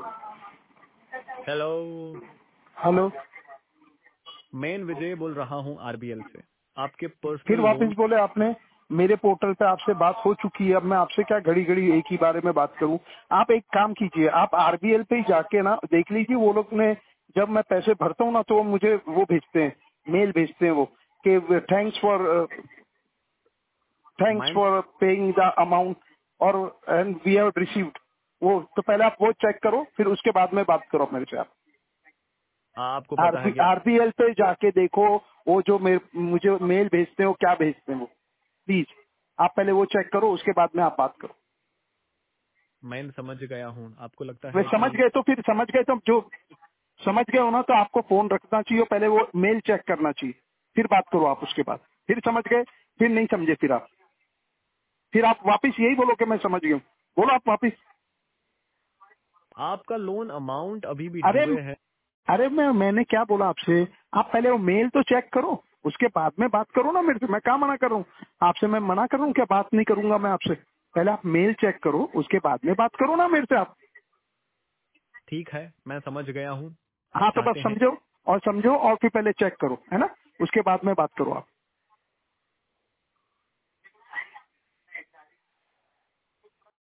Hello, hello. मैं विजय बोल रहा हूँ आरबीएल से। आपके फिर पर्सनल लोन वापस बोले आपने मेरे पोर्टल पे आपसे बात हो चुकी है, अब मैं आपसे क्या घड़ी घड़ी एक ही बारे में बात करूं। आप एक काम कीजिए, आप आरबीएल पे ही जाके ना देख लीजिए, वो लोग ने जब मैं पैसे भरता हूँ ना तो वो मुझे वो भेजते हैं, मेल भेजते हैं वो कि thanks mind for paying the amount और एंड वी हैव रिसीव्ड। वो तो पहले आप वो चेक करो, फिर उसके बाद में बात करो मेरे से। आप आपको पता है क्या? आरबीएल पे जाके देखो, वो जो मुझे मेल भेजते हैं वो क्या भेजते हैं वो, प्लीज आप पहले वो चेक करो, उसके बाद में आप बात करो। मैं समझ गया हूँ। आपको लगता वे है कि समझ गए तो फिर समझ गए, तो जो समझ गए हो ना तो आपको फोन रखना चाहिए, पहले वो मेल चेक करना चाहिए, फिर बात करो आप उसके बाद। फिर समझ गए, फिर नहीं समझे, फिर आप वापस यही बोलो कि मैं समझ गया हूँ। बोलो आप वापस। आपका लोन अमाउंट अभी भी अरे ड्यू है। अरे मैंने क्या बोला आपसे, आप पहले वो मेल तो चेक करो, उसके बाद में बात करो ना मेरे से। मैं क्या मना कर रहा हूँ आपसे? मैं मना कर रहा हूँ क्या? बात नहीं करूंगा मैं आपसे? पहले आप मेल चेक करो, उसके बाद में बात करो ना मेरे से आप। ठीक है, मैं समझ गया हूँ। आप हाँ तो बस चाहते हैं समझो और फिर पहले चेक करो, है ना, उसके बाद में बात करो आप।